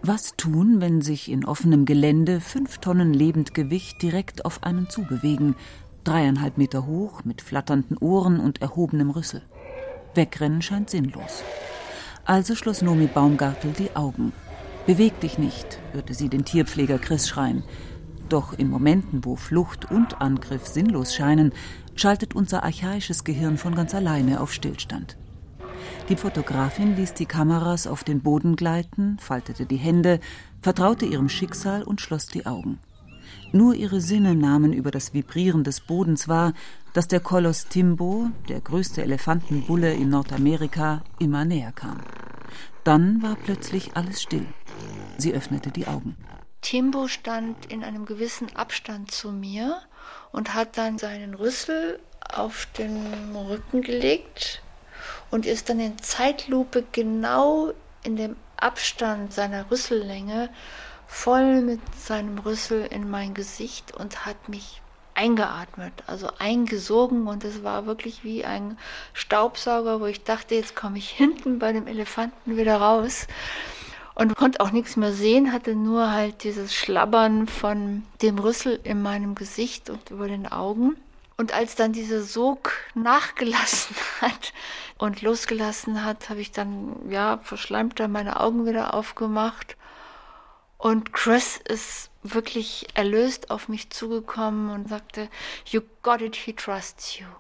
Was tun, wenn sich in offenem Gelände 5 Tonnen Lebendgewicht direkt auf einen zubewegen, 3,5 Meter hoch, mit flatternden Ohren und erhobenem Rüssel? Wegrennen scheint sinnlos. Also schloss Nomi Baumgartel die Augen. »Beweg dich nicht«, hörte sie den Tierpfleger Chris schreien. Doch in Momenten, wo Flucht und Angriff sinnlos scheinen, schaltet unser archaisches Gehirn von ganz alleine auf Stillstand. Die Fotografin ließ die Kameras auf den Boden gleiten, faltete die Hände, vertraute ihrem Schicksal und schloss die Augen. Nur ihre Sinne nahmen über das Vibrieren des Bodens wahr, dass der Koloss Timbo, der größte Elefantenbulle in Nordamerika, immer näher kam. Dann war plötzlich alles still. Sie öffnete die Augen. Timbo stand in einem gewissen Abstand zu mir und hat dann seinen Rüssel auf den Rücken gelegt und ist dann in Zeitlupe genau in dem Abstand seiner Rüssellänge voll mit seinem Rüssel in mein Gesicht und hat mich eingeatmet, also eingesogen, und es war wirklich wie ein Staubsauger, wo ich dachte, jetzt komme ich hinten bei dem Elefanten wieder raus. Und konnte auch nichts mehr sehen, hatte nur halt dieses Schlabbern von dem Rüssel in meinem Gesicht und über den Augen. Und als dann dieser Sog nachgelassen hat und losgelassen hat, habe ich dann, verschleimter meine Augen wieder aufgemacht. Und Chris ist wirklich erlöst auf mich zugekommen und sagte, "You got it, he trusts you."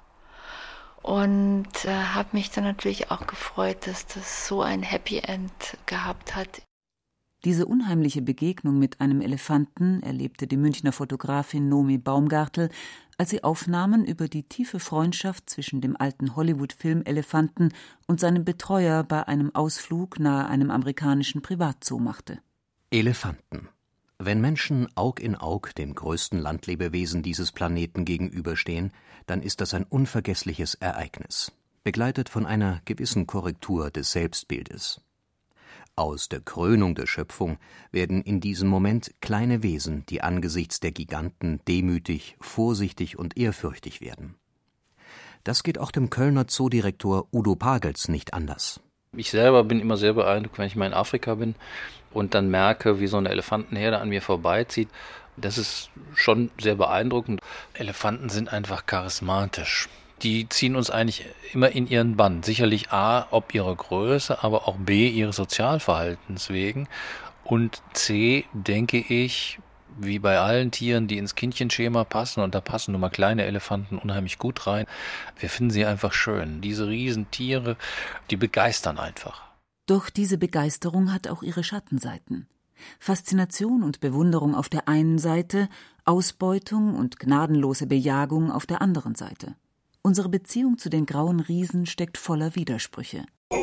Und habe mich dann natürlich auch gefreut, dass das so ein Happy End gehabt hat. Diese unheimliche Begegnung mit einem Elefanten erlebte die Münchner Fotografin Nomi Baumgartel, als sie Aufnahmen über die tiefe Freundschaft zwischen dem alten Hollywood-Film-Elefanten und seinem Betreuer bei einem Ausflug nahe einem amerikanischen Privatzoo machte. Elefanten. Wenn Menschen Aug in Aug dem größten Landlebewesen dieses Planeten gegenüberstehen, dann ist das ein unvergessliches Ereignis, begleitet von einer gewissen Korrektur des Selbstbildes. Aus der Krönung der Schöpfung werden in diesem Moment kleine Wesen, die angesichts der Giganten demütig, vorsichtig und ehrfürchtig werden. Das geht auch dem Kölner Zoodirektor Udo Pagels nicht anders. Ich selber bin immer sehr beeindruckt, wenn ich mal in Afrika bin und dann merke, wie so eine Elefantenherde an mir vorbeizieht. Das ist schon sehr beeindruckend. Elefanten sind einfach charismatisch. Die ziehen uns eigentlich immer in ihren Bann. Sicherlich A, ob ihrer Größe, aber auch B, ihres Sozialverhaltens wegen. Und C, denke ich, wie bei allen Tieren, die ins Kindchenschema passen, und da passen nun mal kleine Elefanten unheimlich gut rein. Wir finden sie einfach schön. Diese Riesentiere, die begeistern einfach. Doch diese Begeisterung hat auch ihre Schattenseiten. Faszination und Bewunderung auf der einen Seite, Ausbeutung und gnadenlose Bejagung auf der anderen Seite. Unsere Beziehung zu den grauen Riesen steckt voller Widersprüche.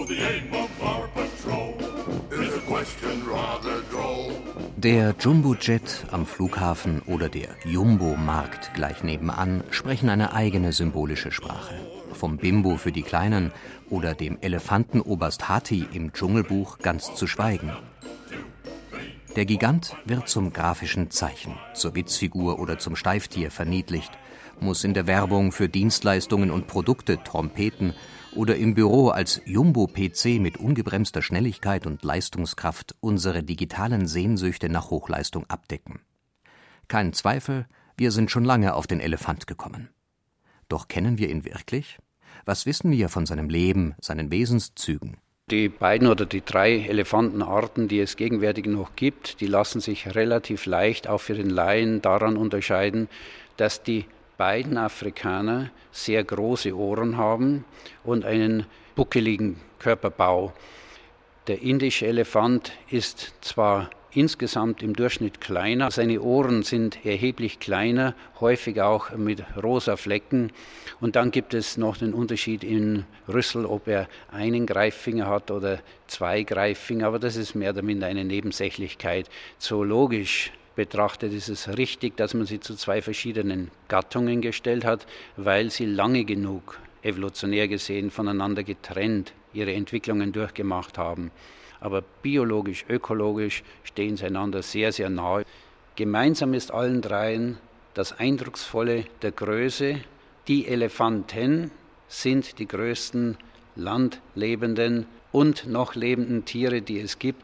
Der Jumbo-Jet am Flughafen oder der Jumbo-Markt gleich nebenan sprechen eine eigene symbolische Sprache. Vom Bimbo für die Kleinen oder dem Elefantenoberst Hati im Dschungelbuch ganz zu schweigen. Der Gigant wird zum grafischen Zeichen, zur Witzfigur oder zum Steiftier verniedlicht, muss in der Werbung für Dienstleistungen und Produkte trompeten oder im Büro als Jumbo-PC mit ungebremster Schnelligkeit und Leistungskraft unsere digitalen Sehnsüchte nach Hochleistung abdecken. Kein Zweifel, wir sind schon lange auf den Elefant gekommen. Doch kennen wir ihn wirklich? Was wissen wir von seinem Leben, seinen Wesenszügen? Die beiden oder die 3 Elefantenarten, die es gegenwärtig noch gibt, die lassen sich relativ leicht auch für den Laien daran unterscheiden, dass die beiden Afrikaner sehr große Ohren haben und einen buckeligen Körperbau. Der indische Elefant ist zwar insgesamt im Durchschnitt kleiner, seine Ohren sind erheblich kleiner, häufig auch mit rosa Flecken. Und dann gibt es noch den Unterschied im Rüssel, ob er einen Greiffinger hat oder 2 Greiffinger, aber das ist mehr oder minder eine Nebensächlichkeit. Zoologisch betrachtet ist es richtig, dass man sie zu 2 verschiedenen Gattungen gestellt hat, weil sie lange genug evolutionär gesehen voneinander getrennt ihre Entwicklungen durchgemacht haben. Aber biologisch, ökologisch stehen sie einander sehr, sehr nahe. Gemeinsam ist allen 3 das Eindrucksvolle der Größe. Die Elefanten sind die größten landlebenden und noch lebenden Tiere, die es gibt.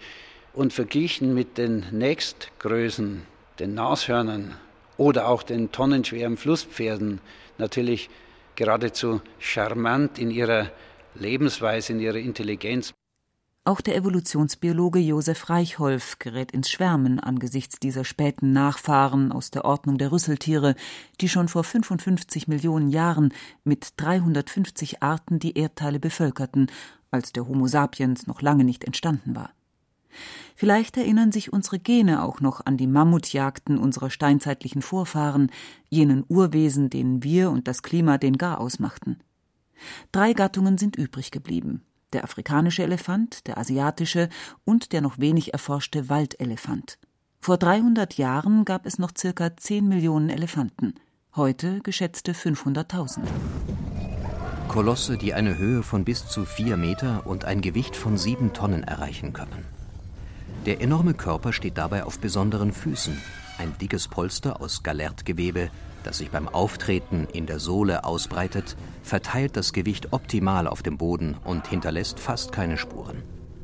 Und verglichen mit den Nächstgrößen, den Nashörnern oder auch den tonnenschweren Flusspferden, natürlich geradezu charmant in ihrer Lebensweise, in ihrer Intelligenz. Auch der Evolutionsbiologe Josef Reichholf gerät ins Schwärmen angesichts dieser späten Nachfahren aus der Ordnung der Rüsseltiere, die schon vor 55 Millionen Jahren mit 350 Arten die Erdteile bevölkerten, als der Homo sapiens noch lange nicht entstanden war. Vielleicht erinnern sich unsere Gene auch noch an die Mammutjagden unserer steinzeitlichen Vorfahren, jenen Urwesen, denen wir und das Klima den Garaus machten. 3 Gattungen sind übrig geblieben: der afrikanische Elefant, der asiatische und der noch wenig erforschte Waldelefant. Vor 300 Jahren gab es noch ca. 10 Millionen Elefanten, heute geschätzte 500.000. Kolosse, die eine Höhe von bis zu 4 Meter und ein Gewicht von 7 Tonnen erreichen können. Der enorme Körper steht dabei auf besonderen Füßen, ein dickes Polster aus Galertgewebe, das sich beim Auftreten in der Sohle ausbreitet, verteilt das Gewicht optimal auf dem Boden und hinterlässt fast keine Spuren.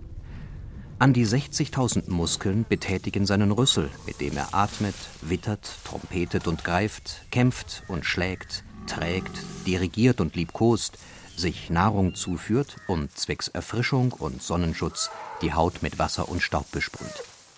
An die 60.000 Muskeln betätigen seinen Rüssel, mit dem er atmet, wittert, trompetet und greift, kämpft und schlägt, trägt, dirigiert und liebkost, sich Nahrung zuführt und zwecks Erfrischung und Sonnenschutz die Haut mit Wasser und Staub besprüht.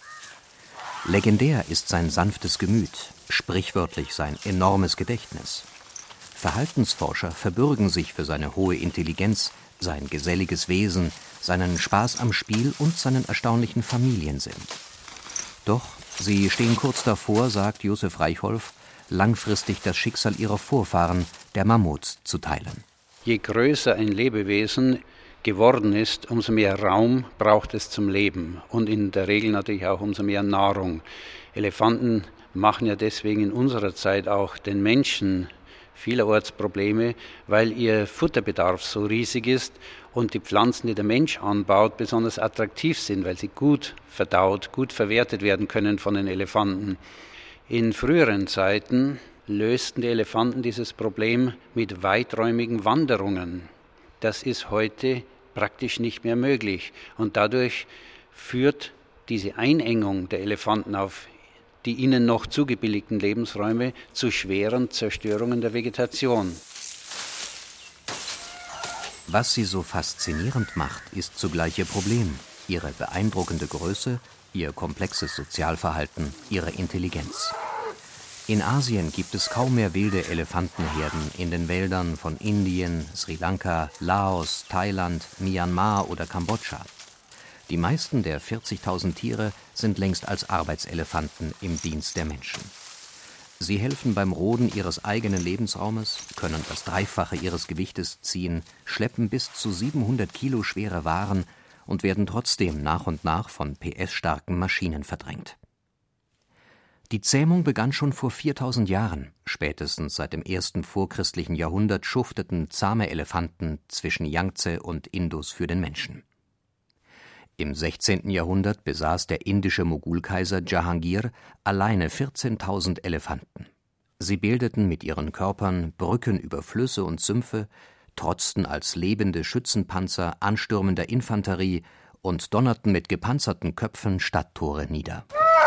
Legendär ist sein sanftes Gemüt, sprichwörtlich sein enormes Gedächtnis. Verhaltensforscher verbürgen sich für seine hohe Intelligenz, sein geselliges Wesen, seinen Spaß am Spiel und seinen erstaunlichen Familiensinn. Doch sie stehen kurz davor, sagt Josef Reichholf, langfristig das Schicksal ihrer Vorfahren, der Mammuts, zu teilen. Je größer ein Lebewesen geworden ist, umso mehr Raum braucht es zum Leben und in der Regel natürlich auch umso mehr Nahrung. Elefanten machen ja deswegen in unserer Zeit auch den Menschen vielerorts Probleme, weil ihr Futterbedarf so riesig ist und die Pflanzen, die der Mensch anbaut, besonders attraktiv sind, weil sie gut verdaut, gut verwertet werden können von den Elefanten. In früheren Zeiten lösten die Elefanten dieses Problem mit weiträumigen Wanderungen. Das ist heute praktisch nicht mehr möglich. Und dadurch führt diese Einengung der Elefanten auf die ihnen noch zugebilligten Lebensräume zu schweren Zerstörungen der Vegetation. Was sie so faszinierend macht, ist zugleich ihr Problem, ihre beeindruckende Größe, ihr komplexes Sozialverhalten, ihre Intelligenz. In Asien gibt es kaum mehr wilde Elefantenherden in den Wäldern von Indien, Sri Lanka, Laos, Thailand, Myanmar oder Kambodscha. Die meisten der 40.000 Tiere sind längst als Arbeitselefanten im Dienst der Menschen. Sie helfen beim Roden ihres eigenen Lebensraumes, können das Dreifache ihres Gewichtes ziehen, schleppen bis zu 700 Kilo schwere Waren und werden trotzdem nach und nach von PS-starken Maschinen verdrängt. Die Zähmung begann schon vor 4.000 Jahren. Spätestens seit dem ersten vorchristlichen Jahrhundert schufteten zahme Elefanten zwischen Yangtze und Indus für den Menschen. Im 16. Jahrhundert besaß der indische Mogulkaiser Jahangir alleine 14.000 Elefanten. Sie bildeten mit ihren Körpern Brücken über Flüsse und Sümpfe, trotzten als lebende Schützenpanzer anstürmender Infanterie und donnerten mit gepanzerten Köpfen Stadttore nieder.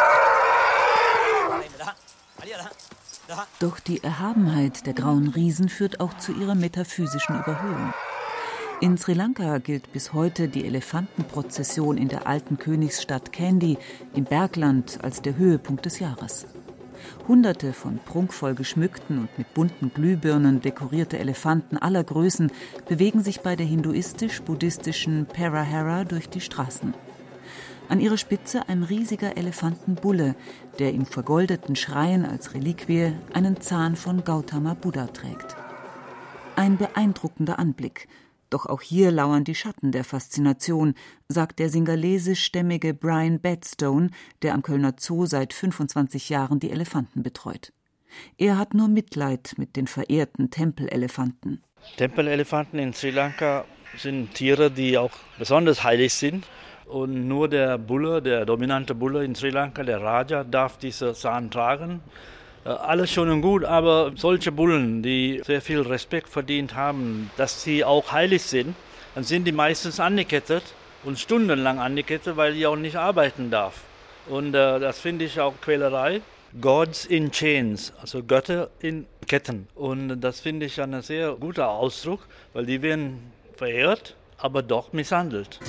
Doch die Erhabenheit der grauen Riesen führt auch zu ihrer metaphysischen Überhöhung. In Sri Lanka gilt bis heute die Elefantenprozession in der alten Königsstadt Kandy im Bergland als der Höhepunkt des Jahres. Hunderte von prunkvoll geschmückten und mit bunten Glühbirnen dekorierte Elefanten aller Größen bewegen sich bei der hinduistisch-buddhistischen Perahera durch die Straßen. An ihrer Spitze ein riesiger Elefantenbulle, der im vergoldeten Schrein als Reliquie einen Zahn von Gautama Buddha trägt. Ein beeindruckender Anblick. Doch auch hier lauern die Schatten der Faszination, sagt der singalesischstämmige Brian Bedstone, der am Kölner Zoo seit 25 Jahren die Elefanten betreut. Er hat nur Mitleid mit den verehrten Tempelelefanten. Tempelelefanten in Sri Lanka sind Tiere, die auch besonders heilig sind. Und nur der Bulle, der dominante Bulle in Sri Lanka, der Raja, darf diese Zahn tragen. Alles schön und gut, aber solche Bullen, die sehr viel Respekt verdient haben, dass sie auch heilig sind, dann sind die meistens angekettet und stundenlang an die Kette, weil sie auch nicht arbeiten darf. Und das finde ich auch Quälerei. Gods in Chains, also Götter in Ketten. Und das finde ich ein sehr guter Ausdruck, weil die werden verehrt, aber doch misshandelt.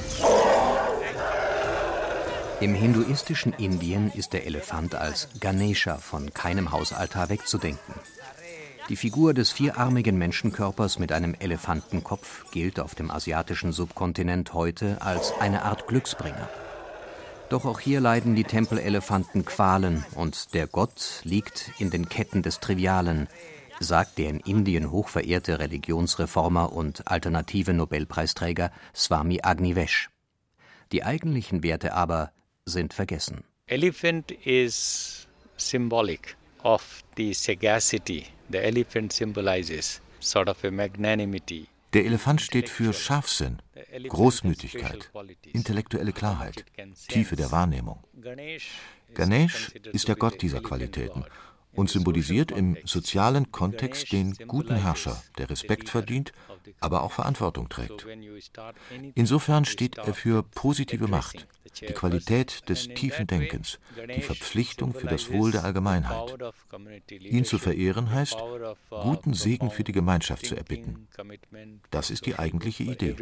Im hinduistischen Indien ist der Elefant als Ganesha von keinem Hausaltar wegzudenken. Die Figur des vierarmigen Menschenkörpers mit einem Elefantenkopf gilt auf dem asiatischen Subkontinent heute als eine Art Glücksbringer. Doch auch hier leiden die Tempelelefanten Qualen und der Gott liegt in den Ketten des Trivialen, sagt der in Indien hochverehrte Religionsreformer und alternative Nobelpreisträger Swami Agnivesh. Die eigentlichen Werte aber sind vergessen. Elephant is symbolic of the sagacity. The elephant symbolizes sort of a magnanimity. Der Elefant steht für Scharfsinn, Großmütigkeit, intellektuelle Klarheit, Tiefe der Wahrnehmung. Ganesh ist der Gott dieser Qualitäten und symbolisiert im sozialen Kontext den guten Herrscher, der Respekt verdient, aber auch Verantwortung trägt. Insofern steht er für positive Macht, die Qualität des tiefen Denkens, die Verpflichtung für das Wohl der Allgemeinheit. Ihn zu verehren heißt, guten Segen für die Gemeinschaft zu erbitten. Das ist die eigentliche Idee.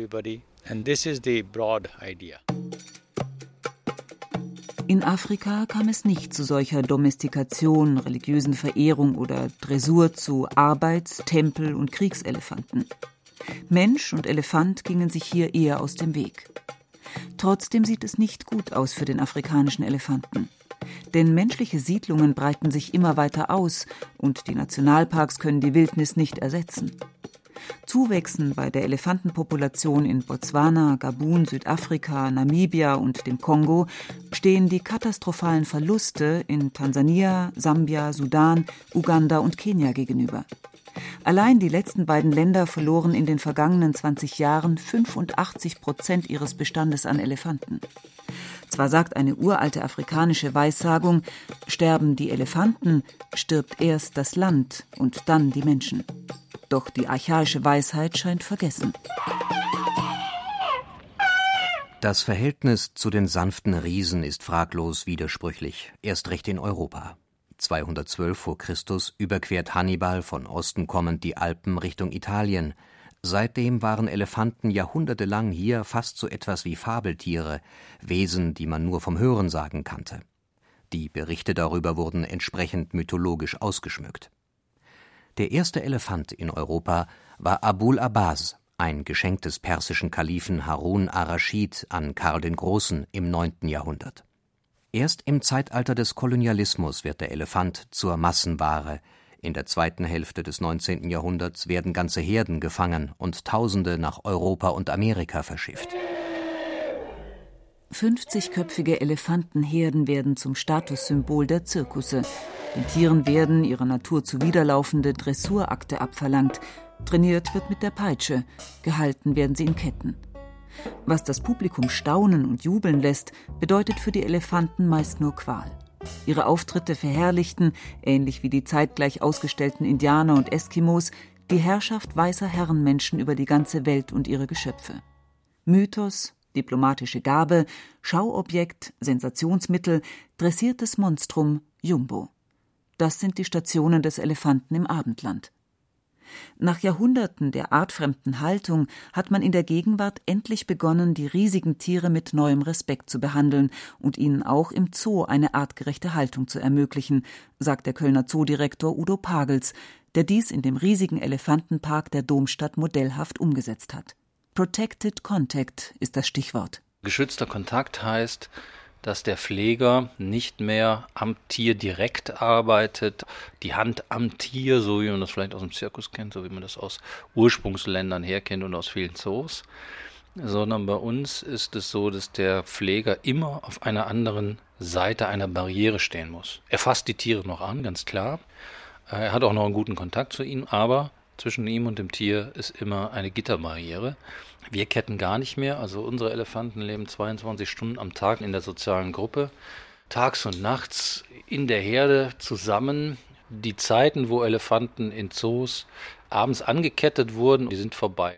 In Afrika kam es nicht zu solcher Domestikation, religiösen Verehrung oder Dressur zu Arbeits-, Tempel- und Kriegselefanten. Mensch und Elefant gingen sich hier eher aus dem Weg. Trotzdem sieht es nicht gut aus für den afrikanischen Elefanten. Denn menschliche Siedlungen breiten sich immer weiter aus und die Nationalparks können die Wildnis nicht ersetzen. Zuwächsen bei der Elefantenpopulation in Botswana, Gabun, Südafrika, Namibia und dem Kongo stehen die katastrophalen Verluste in Tansania, Sambia, Sudan, Uganda und Kenia gegenüber. Allein die letzten beiden Länder verloren in den vergangenen 20 Jahren 85% ihres Bestandes an Elefanten. Zwar sagt eine uralte afrikanische Weissagung, sterben die Elefanten, stirbt erst das Land und dann die Menschen. Doch die archaische Weisheit scheint vergessen. Das Verhältnis zu den sanften Riesen ist fraglos widersprüchlich, erst recht in Europa. 212 vor Christus überquert Hannibal von Osten kommend die Alpen Richtung Italien. Seitdem waren Elefanten jahrhundertelang hier fast so etwas wie Fabeltiere, Wesen, die man nur vom Hörensagen kannte. Die Berichte darüber wurden entsprechend mythologisch ausgeschmückt. Der erste Elefant in Europa war Abul Abbas, ein Geschenk des persischen Kalifen Harun ar-Raschid an Karl den Großen im 9. Jahrhundert. Erst im Zeitalter des Kolonialismus wird der Elefant zur Massenware. In der zweiten Hälfte des 19. Jahrhunderts werden ganze Herden gefangen und Tausende nach Europa und Amerika verschifft. 50-köpfige Elefantenherden werden zum Statussymbol der Zirkusse. Den Tieren werden ihrer Natur zuwiderlaufende Dressurakte abverlangt. Trainiert wird mit der Peitsche, gehalten werden sie in Ketten. Was das Publikum staunen und jubeln lässt, bedeutet für die Elefanten meist nur Qual. Ihre Auftritte verherrlichten, ähnlich wie die zeitgleich ausgestellten Indianer und Eskimos, die Herrschaft weißer Herrenmenschen über die ganze Welt und ihre Geschöpfe. Mythos, diplomatische Gabe, Schauobjekt, Sensationsmittel, dressiertes Monstrum, Jumbo. Das sind die Stationen des Elefanten im Abendland. Nach Jahrhunderten der artfremden Haltung hat man in der Gegenwart endlich begonnen, die riesigen Tiere mit neuem Respekt zu behandeln und ihnen auch im Zoo eine artgerechte Haltung zu ermöglichen, sagt der Kölner Zoodirektor Udo Pagels, der dies in dem riesigen Elefantenpark der Domstadt modellhaft umgesetzt hat. Protected Contact ist das Stichwort. Geschützter Kontakt heißt, dass der Pfleger nicht mehr am Tier direkt arbeitet, die Hand am Tier, so wie man das vielleicht aus dem Zirkus kennt, so wie man das aus Ursprungsländern herkennt und aus vielen Zoos, sondern bei uns ist es so, dass der Pfleger immer auf einer anderen Seite einer Barriere stehen muss. Er fasst die Tiere noch an, ganz klar. Er hat auch noch einen guten Kontakt zu ihnen, aber zwischen ihm und dem Tier ist immer eine Gitterbarriere. Wir ketten gar nicht mehr, also unsere Elefanten leben 22 Stunden am Tag in der sozialen Gruppe, tags und nachts in der Herde zusammen. Die Zeiten, wo Elefanten in Zoos abends angekettet wurden, die sind vorbei.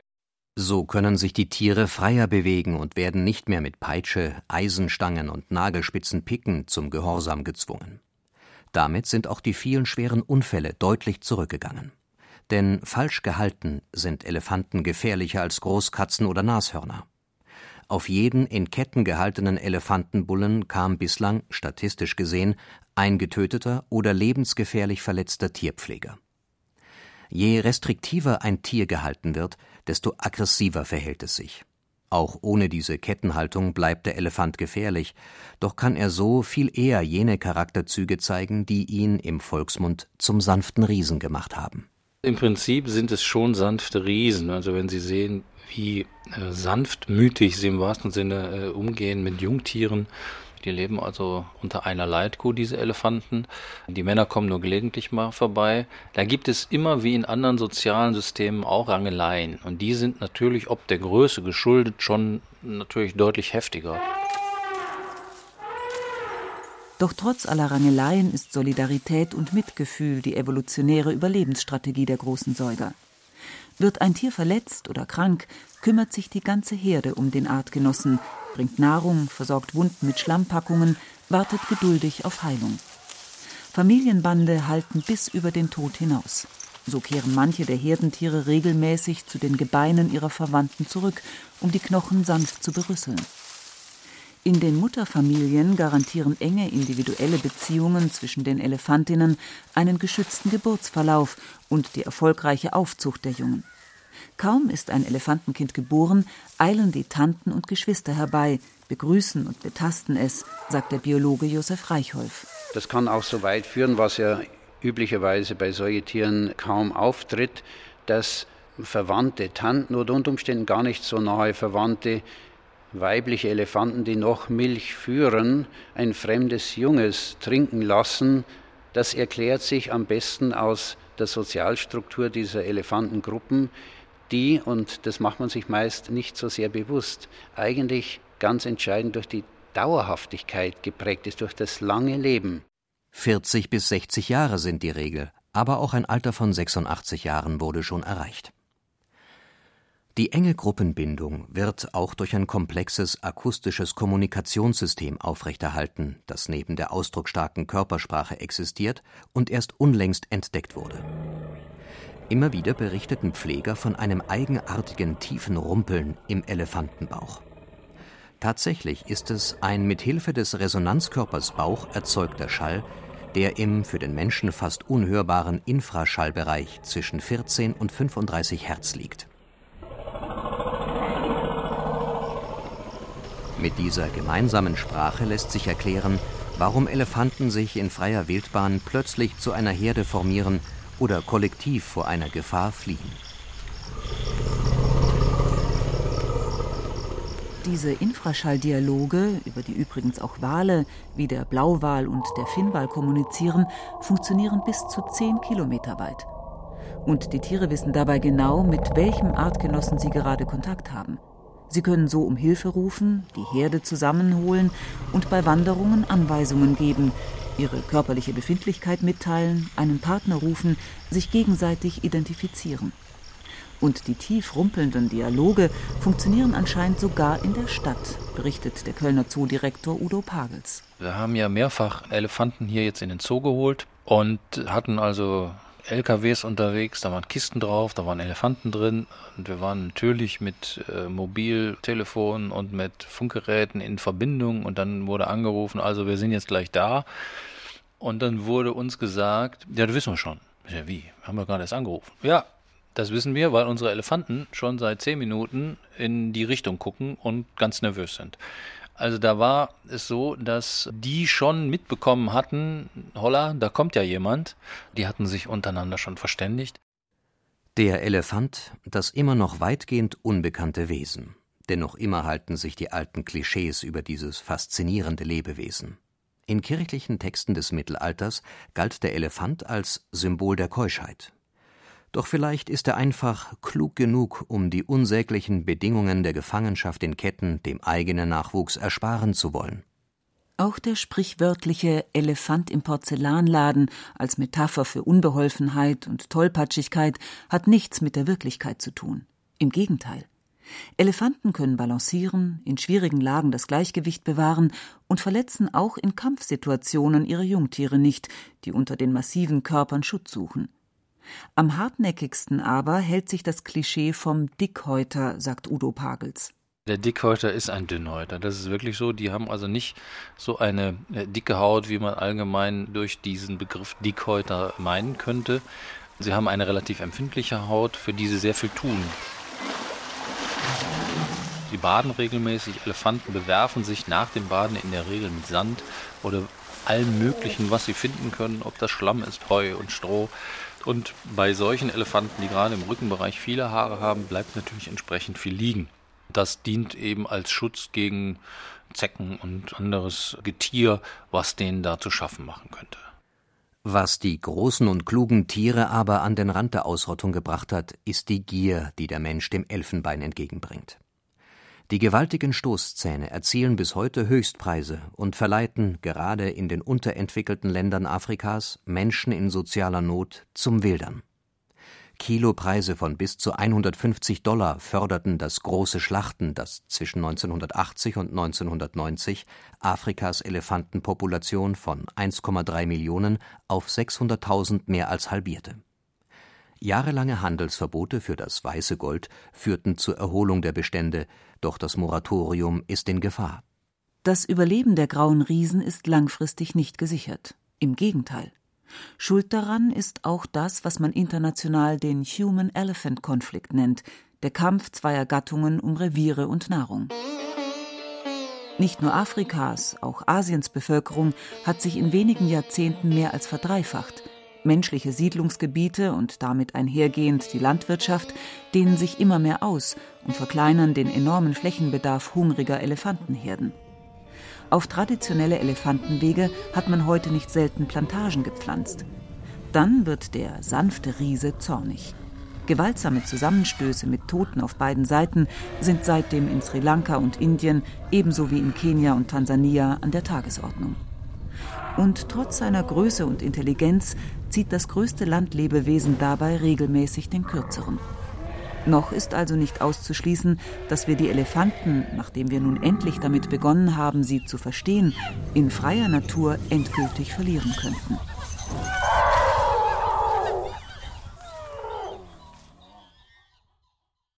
So können sich die Tiere freier bewegen und werden nicht mehr mit Peitsche, Eisenstangen und Nagelspitzen picken zum Gehorsam gezwungen. Damit sind auch die vielen schweren Unfälle deutlich zurückgegangen. Denn falsch gehalten sind Elefanten gefährlicher als Großkatzen oder Nashörner. Auf jeden in Ketten gehaltenen Elefantenbullen kam bislang, statistisch gesehen, ein getöteter oder lebensgefährlich verletzter Tierpfleger. Je restriktiver ein Tier gehalten wird, desto aggressiver verhält es sich. Auch ohne diese Kettenhaltung bleibt der Elefant gefährlich, doch kann er so viel eher jene Charakterzüge zeigen, die ihn im Volksmund zum sanften Riesen gemacht haben. Im Prinzip sind es schon sanfte Riesen. Also wenn Sie sehen, wie sanftmütig sie im wahrsten Sinne umgehen mit Jungtieren. Die leben also unter einer Leitkuh, diese Elefanten. Die Männer kommen nur gelegentlich mal vorbei. Da gibt es immer wie in anderen sozialen Systemen auch Rangeleien. Und die sind natürlich ob der Größe geschuldet schon natürlich deutlich heftiger. Doch trotz aller Rangeleien ist Solidarität und Mitgefühl die evolutionäre Überlebensstrategie der großen Säuger. Wird ein Tier verletzt oder krank, kümmert sich die ganze Herde um den Artgenossen, bringt Nahrung, versorgt Wunden mit Schlammpackungen, wartet geduldig auf Heilung. Familienbande halten bis über den Tod hinaus. So kehren manche der Herdentiere regelmäßig zu den Gebeinen ihrer Verwandten zurück, um die Knochen sanft zu berüsseln. In den Mutterfamilien garantieren enge individuelle Beziehungen zwischen den Elefantinnen einen geschützten Geburtsverlauf und die erfolgreiche Aufzucht der Jungen. Kaum ist ein Elefantenkind geboren, eilen die Tanten und Geschwister herbei, begrüßen und betasten es, sagt der Biologe Josef Reichholf. Das kann auch so weit führen, was ja üblicherweise bei Säugetieren kaum auftritt, dass verwandte Tanten oder unter Umständen gar nicht so nahe verwandte weibliche Elefanten, die noch Milch führen, ein fremdes Junges trinken lassen. Das erklärt sich am besten aus der Sozialstruktur dieser Elefantengruppen, die, und das macht man sich meist nicht so sehr bewusst, eigentlich ganz entscheidend durch die Dauerhaftigkeit geprägt ist, durch das lange Leben. 40 bis 60 Jahre sind die Regel, aber auch ein Alter von 86 Jahren wurde schon erreicht. Die enge Gruppenbindung wird auch durch ein komplexes akustisches Kommunikationssystem aufrechterhalten, das neben der ausdrucksstarken Körpersprache existiert und erst unlängst entdeckt wurde. Immer wieder berichteten Pfleger von einem eigenartigen tiefen Rumpeln im Elefantenbauch. Tatsächlich ist es ein mit Hilfe des Resonanzkörpers Bauch erzeugter Schall, der im für den Menschen fast unhörbaren Infraschallbereich zwischen 14 und 35 Hertz liegt. Mit dieser gemeinsamen Sprache lässt sich erklären, warum Elefanten sich in freier Wildbahn plötzlich zu einer Herde formieren oder kollektiv vor einer Gefahr fliehen. Diese Infraschalldialoge, über die übrigens auch Wale wie der Blauwal und der Finnwal kommunizieren, funktionieren bis zu 10 Kilometer weit. Und die Tiere wissen dabei genau, mit welchem Artgenossen sie gerade Kontakt haben. Sie können so um Hilfe rufen, die Herde zusammenholen und bei Wanderungen Anweisungen geben, ihre körperliche Befindlichkeit mitteilen, einen Partner rufen, sich gegenseitig identifizieren. Und die tief rumpelnden Dialoge funktionieren anscheinend sogar in der Stadt, berichtet der Kölner Zoodirektor Udo Pagels. Wir haben ja mehrfach Elefanten hier jetzt in den Zoo geholt und hatten also LKWs unterwegs, da waren Kisten drauf, da waren Elefanten drin und wir waren natürlich mit Mobiltelefonen und mit Funkgeräten in Verbindung und dann wurde angerufen, also wir sind jetzt gleich da und dann wurde uns gesagt, ja, das wissen wir schon. Ja, wie? Haben wir gerade erst angerufen? Ja, das wissen wir, weil unsere Elefanten schon seit 10 Minuten in die Richtung gucken und ganz nervös sind. Also da war es so, dass die schon mitbekommen hatten, holla, da kommt ja jemand. Die hatten sich untereinander schon verständigt. Der Elefant, das immer noch weitgehend unbekannte Wesen. Denn noch immer halten sich die alten Klischees über dieses faszinierende Lebewesen. In kirchlichen Texten des Mittelalters galt der Elefant als Symbol der Keuschheit. Doch vielleicht ist er einfach klug genug, um die unsäglichen Bedingungen der Gefangenschaft in Ketten dem eigenen Nachwuchs ersparen zu wollen. Auch der sprichwörtliche Elefant im Porzellanladen als Metapher für Unbeholfenheit und Tollpatschigkeit hat nichts mit der Wirklichkeit zu tun. Im Gegenteil. Elefanten können balancieren, in schwierigen Lagen das Gleichgewicht bewahren und verletzen auch in Kampfsituationen ihre Jungtiere nicht, die unter den massiven Körpern Schutz suchen. Am hartnäckigsten aber hält sich das Klischee vom Dickhäuter, sagt Udo Pagels. Der Dickhäuter ist ein Dünnhäuter, das ist wirklich so. Die haben also nicht so eine dicke Haut, wie man allgemein durch diesen Begriff Dickhäuter meinen könnte. Sie haben eine relativ empfindliche Haut, für die sie sehr viel tun. Sie baden regelmäßig, Elefanten bewerfen sich nach dem Baden in der Regel mit Sand oder allem Möglichen, was sie finden können, ob das Schlamm ist, Heu und Stroh. Und bei solchen Elefanten, die gerade im Rückenbereich viele Haare haben, bleibt natürlich entsprechend viel liegen. Das dient eben als Schutz gegen Zecken und anderes Getier, was denen da zu schaffen machen könnte. Was die großen und klugen Tiere aber an den Rand der Ausrottung gebracht hat, ist die Gier, die der Mensch dem Elfenbein entgegenbringt. Die gewaltigen Stoßzähne erzielen bis heute Höchstpreise und verleiten, gerade in den unterentwickelten Ländern Afrikas, Menschen in sozialer Not zum Wildern. Kilopreise von bis zu $150 förderten das große Schlachten, das zwischen 1980 und 1990 Afrikas Elefantenpopulation von 1,3 Millionen auf 600.000 mehr als halbierte. Jahrelange Handelsverbote für das weiße Gold führten zur Erholung der Bestände, doch das Moratorium ist in Gefahr. Das Überleben der grauen Riesen ist langfristig nicht gesichert. Im Gegenteil. Schuld daran ist auch das, was man international den Human-Elephant-Konflikt nennt, der Kampf zweier Gattungen um Reviere und Nahrung. Nicht nur Afrikas, auch Asiens Bevölkerung hat sich in wenigen Jahrzehnten mehr als verdreifacht. Menschliche Siedlungsgebiete und damit einhergehend die Landwirtschaft dehnen sich immer mehr aus und verkleinern den enormen Flächenbedarf hungriger Elefantenherden. Auf traditionelle Elefantenwege hat man heute nicht selten Plantagen gepflanzt. Dann wird der sanfte Riese zornig. Gewaltsame Zusammenstöße mit Toten auf beiden Seiten sind seitdem in Sri Lanka und Indien ebenso wie in Kenia und Tansania an der Tagesordnung. Und trotz seiner Größe und Intelligenz zieht das größte Landlebewesen dabei regelmäßig den kürzeren. Noch ist also nicht auszuschließen, dass wir die Elefanten, nachdem wir nun endlich damit begonnen haben, sie zu verstehen, in freier Natur endgültig verlieren könnten.